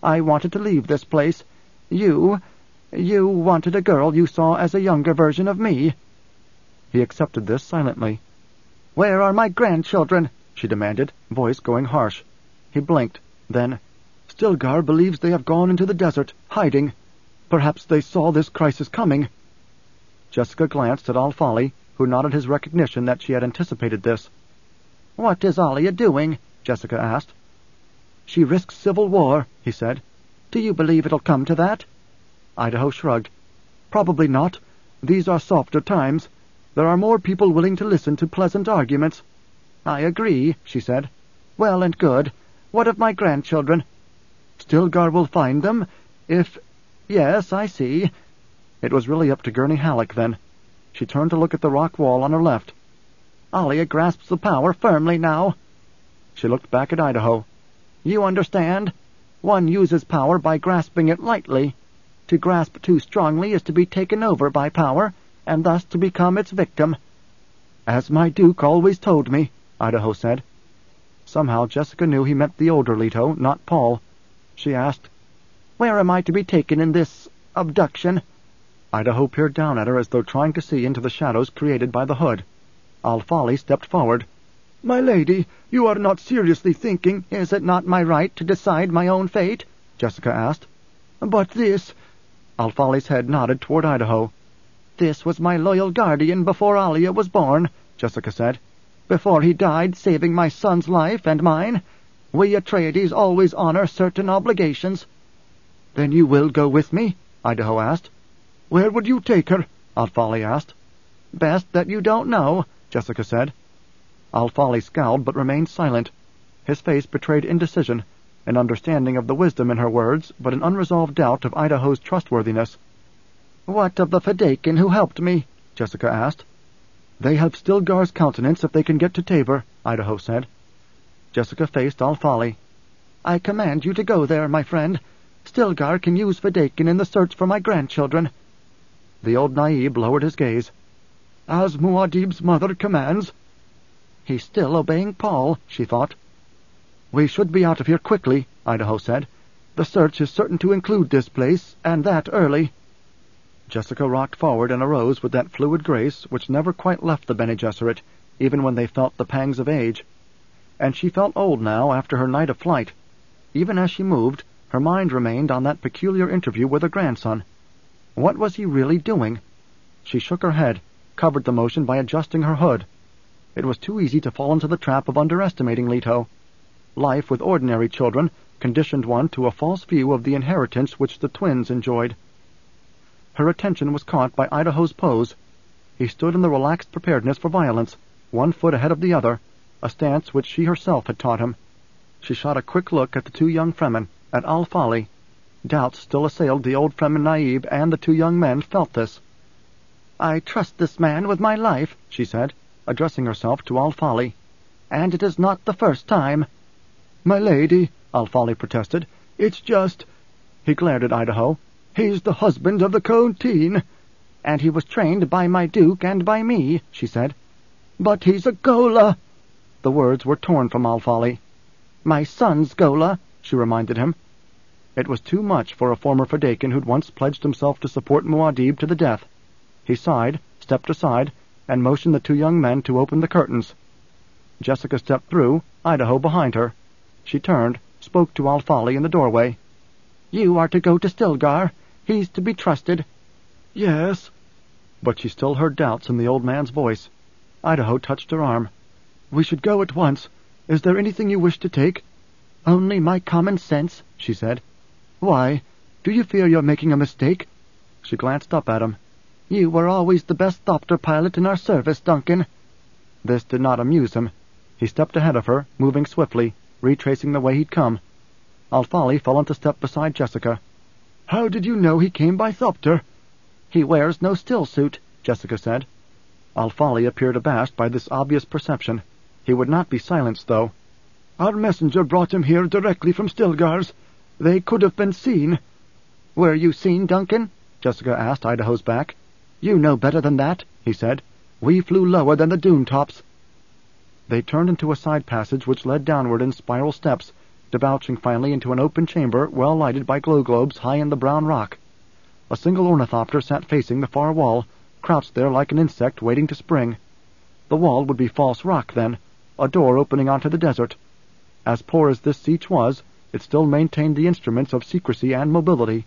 I wanted to leave this place. You wanted a girl you saw as a younger version of me." He accepted this silently. "Where are my grandchildren?" she demanded, voice going harsh. He blinked. Then, "Stilgar believes they have gone into the desert, hiding. Perhaps they saw this crisis coming." Jessica glanced at Alfali, who nodded his recognition that she had anticipated this. "What is Alia doing?" Jessica asked. "She risks civil war," he said. "Do you believe it'll come to that?" Idaho shrugged. "Probably not. These are softer times. There are more people willing to listen to pleasant arguments." "I agree," she said. "Well and good. What of my grandchildren?" "Stilgar will find them, if—" "Yes, I see." It was really up to Gurney Halleck, then. She turned to look at the rock wall on her left. "Alia grasps the power firmly now." She looked back at Idaho. "You understand? One uses power by grasping it lightly. To grasp too strongly is to be taken over by power, and thus to become its victim." "As my Duke always told me," Idaho said. Somehow Jessica knew he meant the older Leto, not Paul. She asked, "Where am I to be taken in this abduction?" Idaho peered down at her as though trying to see into the shadows created by the hood. Alfali stepped forward. "My lady, you are not seriously thinking—" "Is it not my right to decide my own fate?" Jessica asked. "But this—" Alfali's head nodded toward Idaho. "This was my loyal guardian before Alia was born," Jessica said. "Before he died, saving my son's life and mine. We Atreides always honor certain obligations." "Then you will go with me?" Idaho asked. "Where would you take her?" Alfali asked. "Best that you don't know," Jessica said. Alfali scowled but remained silent. His face betrayed indecision, an understanding of the wisdom in her words, but an unresolved doubt of Idaho's trustworthiness. "What of the Fedaykin who helped me?" Jessica asked. "They have Stilgar's countenance if they can get to Tabor," Idaho said. Jessica faced Alfali. "I command you to go there, my friend. Stilgar can use Fedaykin in the search for my grandchildren." The old Naib lowered his gaze. "As Muad'Dib's mother commands." "He's still obeying Paul," she thought. "We should be out of here quickly," Idaho said. "The search is certain to include this place, and that early." Jessica rocked forward and arose with that fluid grace which never quite left the Bene Gesserit, even when they felt the pangs of age. And she felt old now after her night of flight. Even as she moved, her mind remained on that peculiar interview with her grandson. What was he really doing? She shook her head, covered the motion by adjusting her hood. It was too easy to fall into the trap of underestimating Leto. Life with ordinary children conditioned one to a false view of the inheritance which the twins enjoyed. Her attention was caught by Idaho's pose. He stood in the relaxed preparedness for violence, one foot ahead of the other, a stance which she herself had taught him. She shot a quick look at the two young Fremen, at Alfali. Doubts still assailed the old Fremen Naib, and the two young men felt this. "I trust this man with my life," she said, addressing herself to Alfali. "And it is not the first time." "My lady," Alfali protested, "it's just—" He glared at Idaho. "He's the husband of the Contine." "And he was trained by my Duke and by me," she said. "But he's a Ghola." The words were torn from Alfali. "My son's Ghola," she reminded him. It was too much for a former Fedaykin who'd once pledged himself to support Muad'Dib to the death. He sighed, stepped aside, and motioned the two young men to open the curtains. Jessica stepped through, Idaho behind her. She turned, spoke to Alfali in the doorway. "You are to go to Stilgar. He's to be trusted." "Yes." But she still heard doubts in the old man's voice. Idaho touched her arm. "We should go at once. Is there anything you wish to take?" "Only my common sense," she said. "Why? Do you fear you're making a mistake?" She glanced up at him. "You were always the best thopter pilot in our service, Duncan." This did not amuse him. He stepped ahead of her, moving swiftly, retracing the way he'd come. Alfali fell into step beside Jessica. "How did you know he came by thopter?" "He wears no still suit," Jessica said. Alfali appeared abashed by this obvious perception. He would not be silenced, though. "Our messenger brought him here directly from Stilgar's. They could have been seen." "Were you seen, Duncan?" Jessica asked Idaho's back. "You know better than that," he said. "We flew lower than the dune tops." They turned into a side passage which led downward in spiral steps, debouching finally into an open chamber well lighted by glow globes high in the brown rock. A single ornithopter sat facing the far wall, crouched there like an insect waiting to spring. The wall would be false rock, then, a door opening onto the desert. As poor as this siege was, it still maintained the instruments of secrecy and mobility.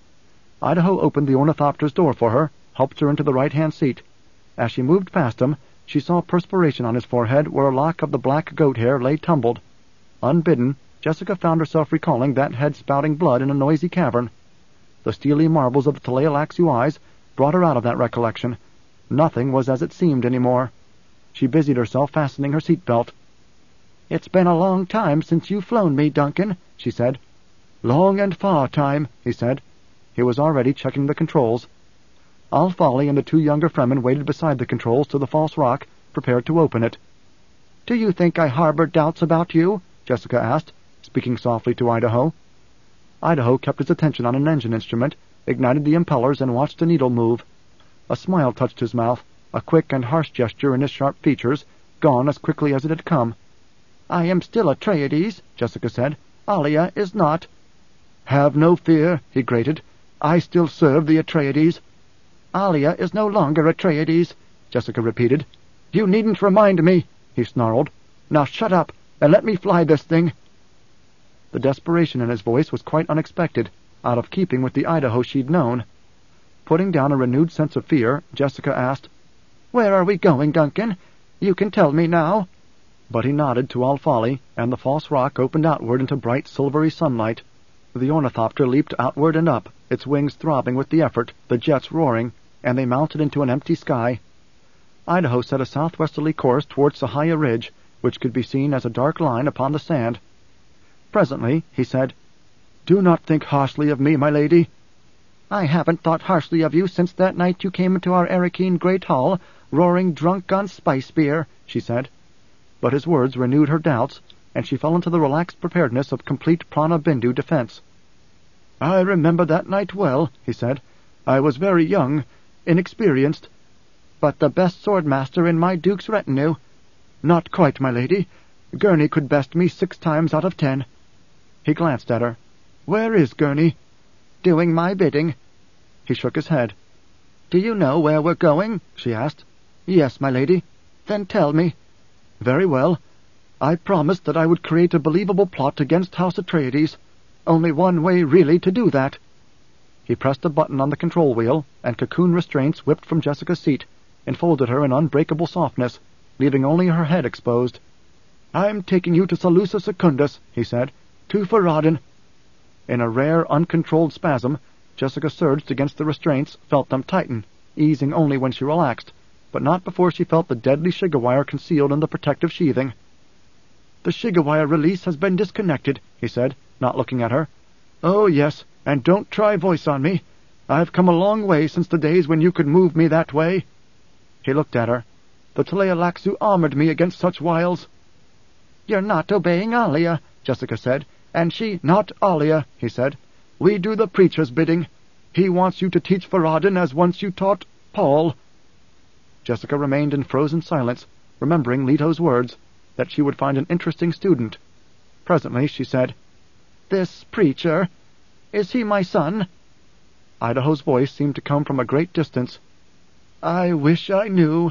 Idaho opened the ornithopter's door for her, helped her into the right-hand seat. As she moved past him, she saw perspiration on his forehead where a lock of the black goat hair lay tumbled. Unbidden, Jessica found herself recalling that head spouting blood in a noisy cavern. The steely marbles of the Tleilaxu eyes brought her out of that recollection. Nothing was as it seemed any more. She busied herself fastening her seat-belt. "It's been a long time since you've flown me, Duncan," she said. "Long and far time," he said. He was already checking the controls. Alfali and the two younger Fremen waited beside the controls to the false rock, prepared to open it. "Do you think I harbor doubts about you?" Jessica asked, speaking softly to Idaho. Idaho kept his attention on an engine instrument, ignited the impellers, and watched the needle move. A smile touched his mouth, a quick and harsh gesture in his sharp features, gone as quickly as it had come. "I am still Atreides," Jessica said. "Alia is not." "Have no fear," he grated. "I still serve the Atreides." "Alia is no longer Atreides," Jessica repeated. "You needn't remind me," he snarled. "Now shut up, and let me fly this thing." The desperation in his voice was quite unexpected, out of keeping with the Idaho she'd known. Putting down a renewed sense of fear, Jessica asked, "Where are we going, Duncan? You can tell me now." But he nodded to Alfali, and the false rock opened outward into bright silvery sunlight. The ornithopter leaped outward and up, its wings throbbing with the effort, the jets roaring, and they mounted into an empty sky. Idaho set a southwesterly course towards Sahaya Ridge, which could be seen as a dark line upon the sand. Presently he said, "Do not think harshly of me, my lady." "I haven't thought harshly of you since that night you came into our Arakeen Great Hall, roaring drunk on spice beer," she said. But his words renewed her doubts, and she fell into the relaxed preparedness of complete Prana Bindu defense. "I remember that night well," he said. "I was very young, inexperienced." "But the best sword-master in my duke's retinue." "Not quite, my lady. Gurney could best me 6 times out of 10. He glanced at her. "Where is Gurney?" "Doing my bidding." He shook his head. "Do you know where we're going?" she asked. "Yes, my lady." "Then tell me." "Very well. I promised that I would create a believable plot against House Atreides. Only one way, really, to do that." He pressed a button on the control wheel, and cocoon restraints whipped from Jessica's seat, enfolded her in unbreakable softness, leaving only her head exposed. "I'm taking you to Salusa Secundus," he said. "To Farad'n." In a rare, uncontrolled spasm, Jessica surged against the restraints, felt them tighten, easing only when she relaxed, but not before she felt the deadly Shigawire concealed in the protective sheathing. "The Shigawire release has been disconnected," he said, not looking at her. "Oh, yes, and don't try voice on me. I've come a long way since the days when you could move me that way." He looked at her. "The Tleilaxu armored me against such wiles." "You're not obeying Alia," Jessica said, "and she—" "Not Alia," he said. "We do the preacher's bidding. He wants you to teach Farad'n as once you taught Paul." Jessica remained in frozen silence, remembering Leto's words, that she would find an interesting student. Presently she said, "This preacher, is he my son?" Idaho's voice seemed to come from a great distance. "I wish I knew."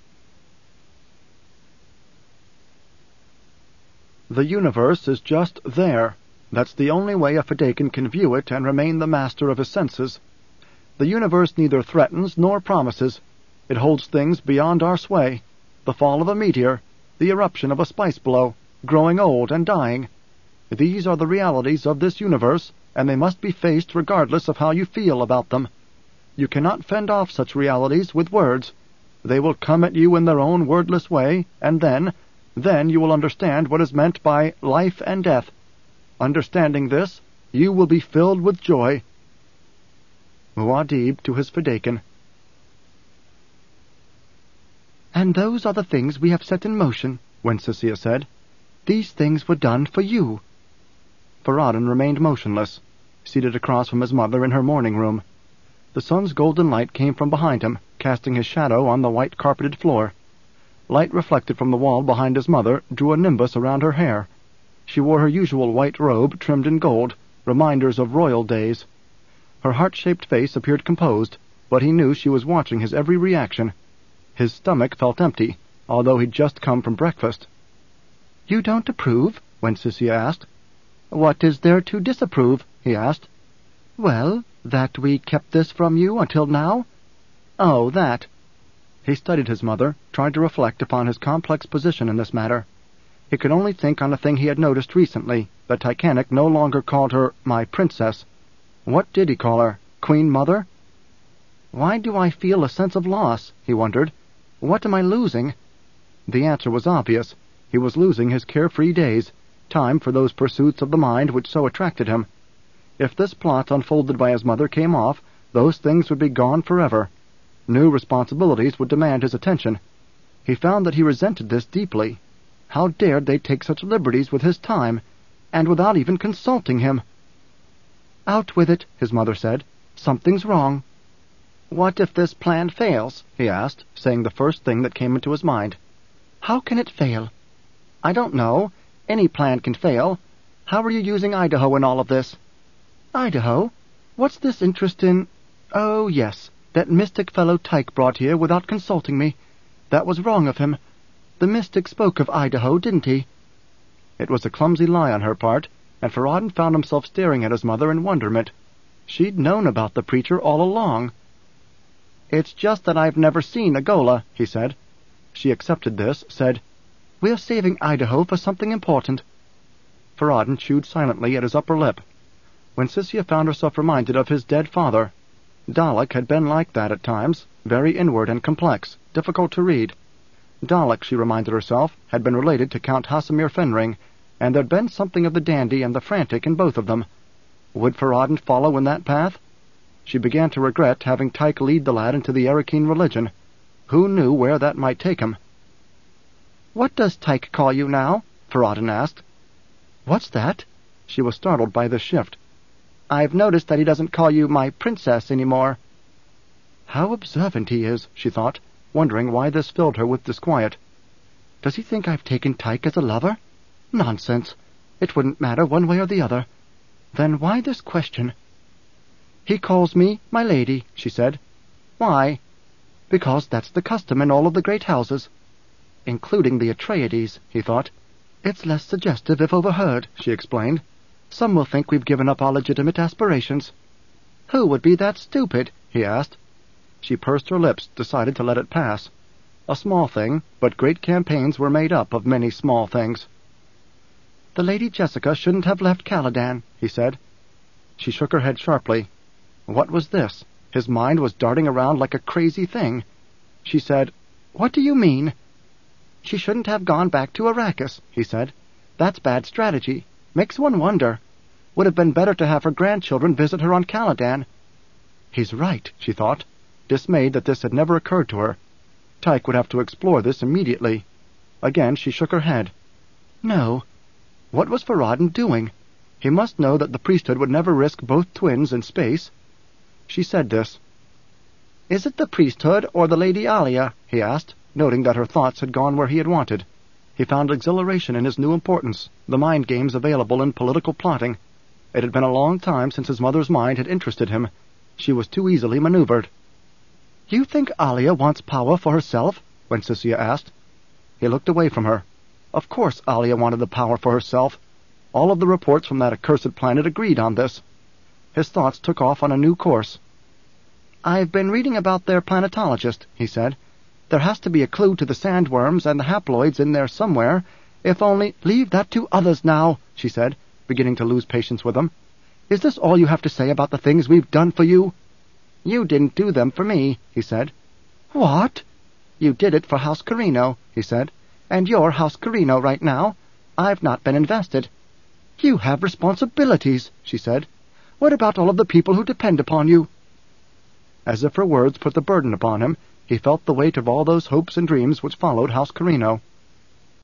The universe is just there. That's the only way a Fedaykin can view it and remain the master of his senses. The universe neither threatens nor promises. It holds things beyond our sway. The fall of a meteor, the eruption of a spice blow, growing old and dying. These are the realities of this universe, and they must be faced regardless of how you feel about them. You cannot fend off such realities with words. They will come at you in their own wordless way, and then you will understand what is meant by life and death. Understanding this, you will be filled with joy. Muad'Dib to his Fedaykin. "And those are the things we have set in motion," Wencesia said. "These things were done for you." Farad'n remained motionless, seated across from his mother in her morning room. The sun's golden light came from behind him, casting his shadow on the white carpeted floor. Light reflected from the wall behind his mother drew a nimbus around her hair. She wore her usual white robe trimmed in gold, reminders of royal days. Her heart-shaped face appeared composed, but he knew she was watching his every reaction. His stomach felt empty, although he'd just come from breakfast. "You don't approve?" Wencesia asked. "What is there to disapprove?" he asked. "Well, that we kept this from you until now." "Oh, that." He studied his mother, tried to reflect upon his complex position in this matter. He could only think on a thing he had noticed recently, that Tychanic no longer called her my princess. What did he call her? Queen Mother? "Why do I feel a sense of loss?" he wondered. "What am I losing?" The answer was obvious. He was losing his carefree days, time for those pursuits of the mind which so attracted him. If this plot unfolded by his mother came off, those things would be gone forever. New responsibilities would demand his attention. He found that he resented this deeply. How dared they take such liberties with his time, and without even consulting him? "Out with it," his mother said. "Something's wrong." "What if this plan fails?" he asked, saying the first thing that came into his mind. "How can it fail?" "I don't know. Any plan can fail. How are you using Idaho in all of this?" "Idaho? What's this interest in—" "Oh, yes, that mystic fellow Tyke brought here without consulting me. That was wrong of him. The mystic spoke of Idaho, didn't he?" It was a clumsy lie on her part, and Ferraden found himself staring at his mother in wonderment. She'd known about the preacher all along. "It's just that I've never seen Agola," he said. She accepted this, said, "We're saving Idaho for something important." Ferraden chewed silently at his upper lip. Wencesia found herself reminded of his dead father. Dalek had been like that at times, very inward and complex, difficult to read. Dalek, she reminded herself, had been related to Count Hasimir Fenring, and there'd been something of the dandy and the frantic in both of them. Would Ferraden follow in that path? She began to regret having Tyke lead the lad into the Arakeen religion. Who knew where that might take him? "What does Tyke call you now?" Ferraden asked. "What's that?" She was startled by this shift. "I've noticed that he doesn't call you my princess any more." How observant he is, she thought, wondering why this filled her with disquiet. Does he think I've taken Tyke as a lover? Nonsense. It wouldn't matter one way or the other. Then why this question? "He calls me my lady," she said. "Why?" "Because that's the custom in all of the great houses." "Including the Atreides," he thought. "It's less suggestive if overheard," she explained. "Some will think we've given up our legitimate aspirations." "Who would be that stupid?" he asked. She pursed her lips, decided to let it pass. A small thing, but great campaigns were made up of many small things. "The Lady Jessica shouldn't have left Caladan," he said. She shook her head sharply. What was this? His mind was darting around like a crazy thing. She said, "What do you mean?" "She shouldn't have gone back to Arrakis," he said. "That's bad strategy. Makes one wonder. Would have been better to have her grandchildren visit her on Caladan." He's right, she thought, dismayed that this had never occurred to her. Tyke would have to explore this immediately. Again she shook her head. No. What was Ferraden doing? He must know that the priesthood would never risk both twins in space. She said this. "Is it the priesthood or the Lady Alia?" he asked, noting that her thoughts had gone where he had wanted. He found exhilaration in his new importance, the mind games available in political plotting. It had been a long time since his mother's mind had interested him. She was too easily maneuvered. "You think Alia wants power for herself?" Wencesia asked. He looked away from her. Of course Alia wanted the power for herself. All of the reports from that accursed planet agreed on this. His thoughts took off on a new course. "I've been reading about their planetologist," he said. "There has to be a clue to the sandworms and the haploids in there somewhere, if only—" "Leave that to others now," she said, beginning to lose patience with him. "Is this all you have to say about the things we've done for you?" "You didn't do them for me," he said. "What?" "You did it for House Corrino," he said. "And you're House Corrino right now. I've not been invested." "You have responsibilities," she said. "What about all of the people who depend upon you?" As if her words put the burden upon him, he felt the weight of all those hopes and dreams which followed House Corrino.